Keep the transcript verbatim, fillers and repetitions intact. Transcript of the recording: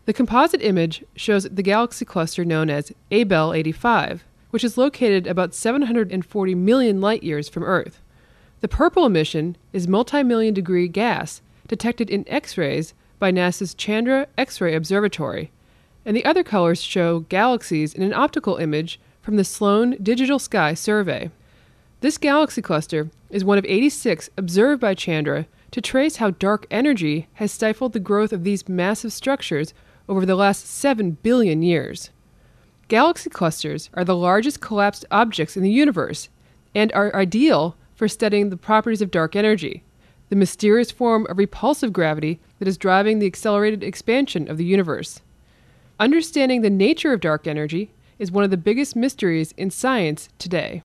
The composite image shows the galaxy cluster known as A Bell eighty-five, which is located about seven hundred forty million light-years from Earth. The purple emission is multi-million degree gas detected in X-rays by NASA's Chandra X-ray Observatory, and the other colors show galaxies in an optical image from the Sloan Digital Sky Survey. This galaxy cluster is one of eighty-six observed by Chandra to trace how dark energy has stifled the growth of these massive structures over the last seven billion years. Galaxy clusters are the largest collapsed objects in the universe and are ideal for studying the properties of dark energy, the mysterious form of repulsive gravity that is driving the accelerated expansion of the universe. Understanding the nature of dark energy is one of the biggest mysteries in science today.